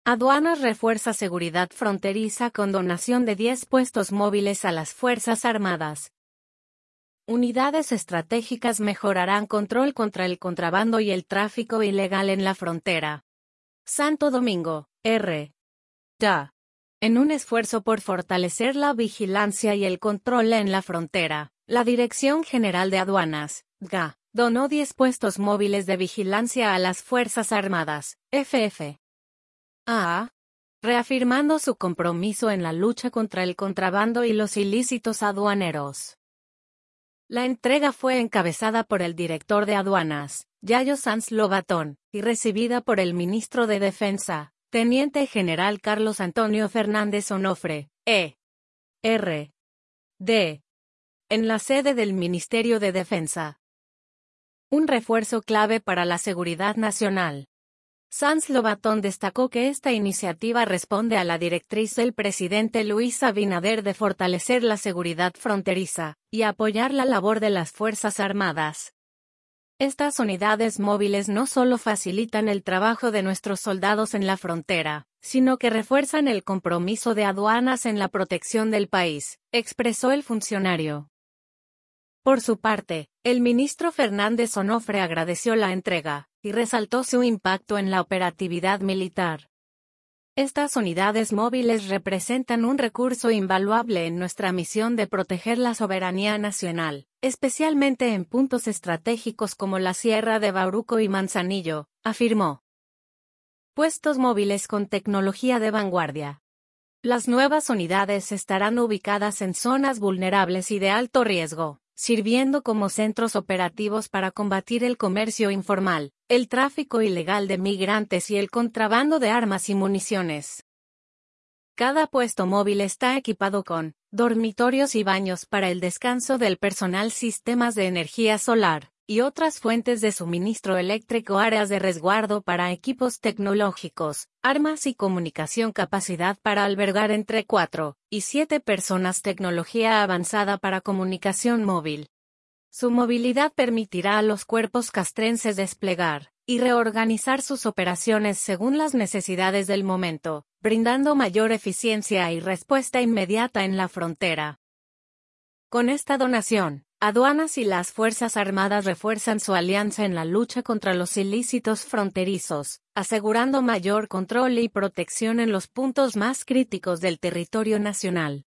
Aduanas refuerza seguridad fronteriza con donación de 10 puestos móviles a las Fuerzas Armadas. Unidades estratégicas mejorarán control contra el contrabando y el tráfico ilegal en la frontera. Santo Domingo, R. DA. En un esfuerzo por fortalecer la vigilancia y el control en la frontera, la Dirección General de Aduanas, DGA, donó 10 puestos móviles de vigilancia a las Fuerzas Armadas, FF. Reafirmando su compromiso en la lucha contra el contrabando y los ilícitos aduaneros. La entrega fue encabezada por el director de aduanas, Yayo Sanz Lobatón, y recibida por el ministro de Defensa, Teniente General Carlos Antonio Fernández Onofre, E.R.D., en la sede del Ministerio de Defensa. Un refuerzo clave para la seguridad nacional. Sanz Lobatón destacó que esta iniciativa responde a la directriz del presidente Luis Abinader de fortalecer la seguridad fronteriza y apoyar la labor de las Fuerzas Armadas. Estas unidades móviles no solo facilitan el trabajo de nuestros soldados en la frontera, sino que refuerzan el compromiso de aduanas en la protección del país, expresó el funcionario. Por su parte, el ministro Fernández Onofre agradeció la entrega y resaltó su impacto en la operatividad militar. Estas unidades móviles representan un recurso invaluable en nuestra misión de proteger la soberanía nacional, especialmente en puntos estratégicos como la Sierra de Bauruco y Manzanillo, afirmó. Puestos móviles con tecnología de vanguardia. Las nuevas unidades estarán ubicadas en zonas vulnerables y de alto riesgo, sirviendo como centros operativos para combatir el comercio informal, el tráfico ilegal de migrantes y el contrabando de armas y municiones. Cada puesto móvil está equipado con dormitorios y baños para el descanso del personal, sistemas de energía solar y otras fuentes de suministro eléctrico, áreas de resguardo para equipos tecnológicos, armas y comunicación, capacidad para albergar entre 4 y 7 personas, tecnología avanzada para comunicación móvil. Su movilidad permitirá a los cuerpos castrenses desplegar y reorganizar sus operaciones según las necesidades del momento, brindando mayor eficiencia y respuesta inmediata en la frontera. Con esta donación, aduanas y las Fuerzas Armadas refuerzan su alianza en la lucha contra los ilícitos fronterizos, asegurando mayor control y protección en los puntos más críticos del territorio nacional.